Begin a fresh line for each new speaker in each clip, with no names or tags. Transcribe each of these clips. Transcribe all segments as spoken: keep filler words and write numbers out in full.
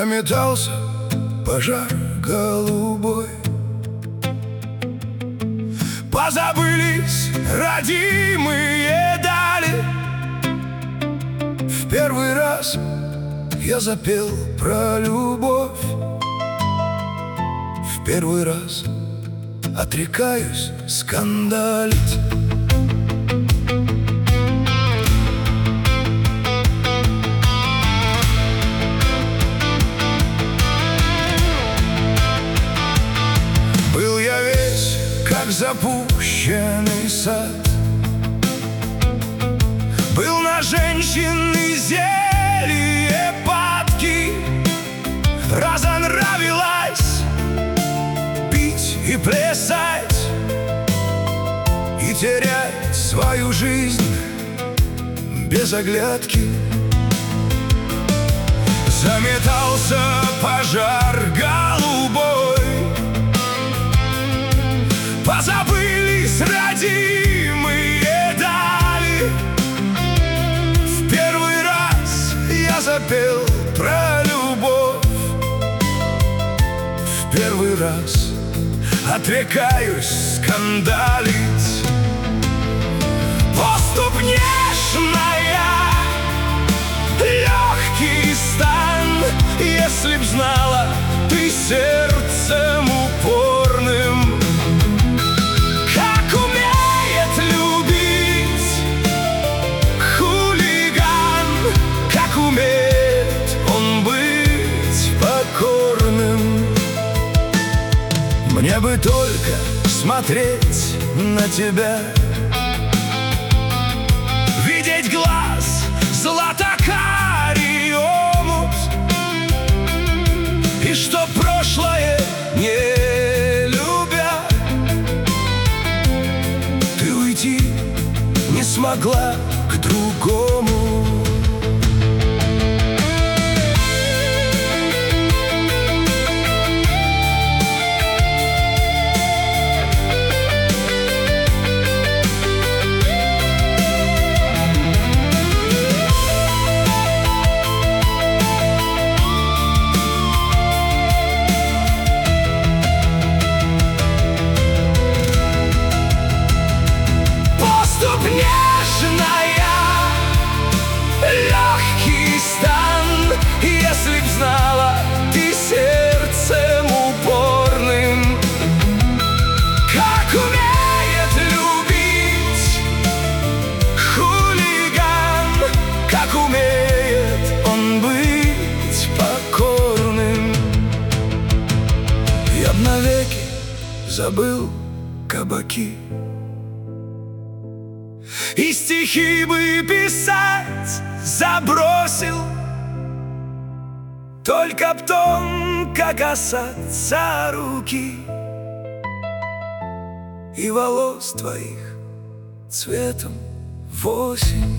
Заметался пожар голубой. Позабылись родимые дали. В первый раз я запел про любовь. В первый раз отрекаюсь скандалить. Был я весь, как запущенный сад. Был на женщины зелье падки. Разонравилась пить и плясать, и терять свою жизнь без оглядки. Заметался пожар голубой. Позабылись родимые дали. В первый раз я запел про любовь. В первый раз отрекаюсь скандалить. Поступь нежная, легкий стан. Если б знала ты сердцем упорным, как умеет любить хулиган, как умеет он быть покорным. Мне бы только смотреть на тебя, видеть глаз златокарий омут, и что прошлое не любя, ты уйти не смогла к другому. Легкий стан, если б знала ты сердцем упорным, как умеет любить хулиган, как умеет он быть покорным. Я б навеки забыл кабаки, и стихи бы писать забросил, только б тонко касаться руки и волос твоих цветом в осень.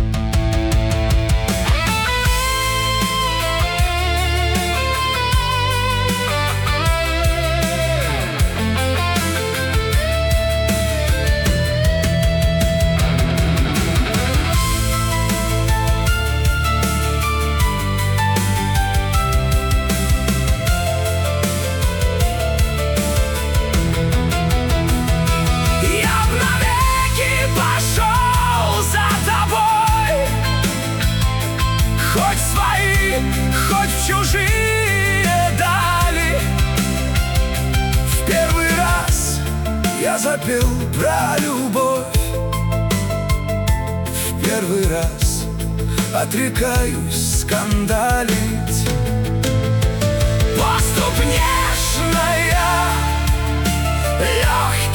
Хоть свои, хоть чужие дали. В первый раз я запел про любовь. В первый раз отрекаюсь скандалить. Поступь нежная, легкая.